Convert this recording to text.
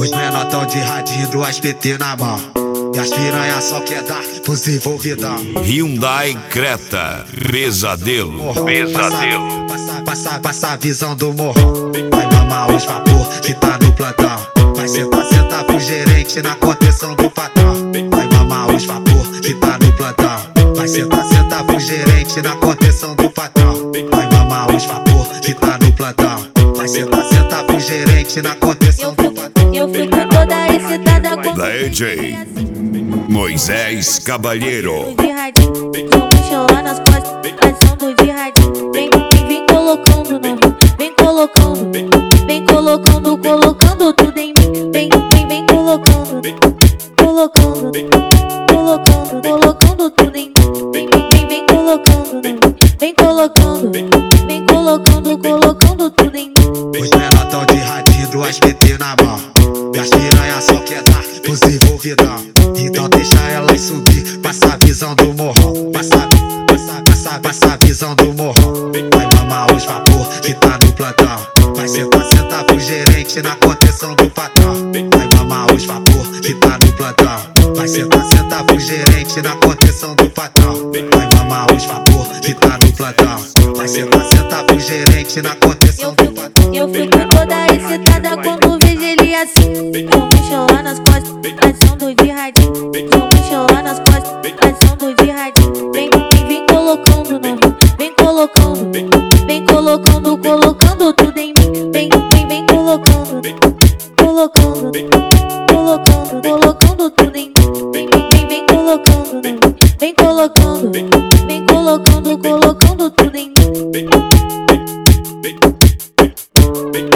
Os menor tão de radinho do SPT na mão. E as piranha só quer dar pros envolvidão. Hyundai Creta, pesadelo. Pesadelo. Passa a visão do morro. Vai mamar os vapor que tá no plantão. Vai sentar pro gerente na contenção do patrão. Vai mamar os vapor que tá no plantão. Vai sentar pro gerente na contenção do patrão. Vai mamar os vapor que tá no plantão. Vai sentar pro gerente na contenção do patrão. Eu fico toda excitada com Da EJ Moisés Cabalheiro. de radinho, com mochila nas costas, passando de radinho. Vem colocando, não, vem colocando, colocando tudo em mim. Vem colocando, colocando tudo em mim. Vem colocando, não, vem colocando tudo em mim. Os menor tão de radinho do SPT na mão. E as piranha só quer dar pros envolvidão. Então deixa elas subir, passa a visão do morrão. Passa a visão do morrão. Vai mamar os vapor que tá no plantão. Vai sentar pro gerente na contenção do patrão. Vai mamar os vapor que tá no plantão. Vai sentar pro gerente na contenção do patrão. Vai mamar os vapor que tá no plantão. Vai sentar pro gerente na contenção do patrão. Eu fico toda excitada quando vejo ele assim. Com mochila nas costas, passando de radinho. Com mochila nas costas, passando de radinho. Vem colocando, não, vem colocando tudo em mim. Vem colocando, colocando tudo em mim. Vem colocando, não, vem colocando tudo em mim.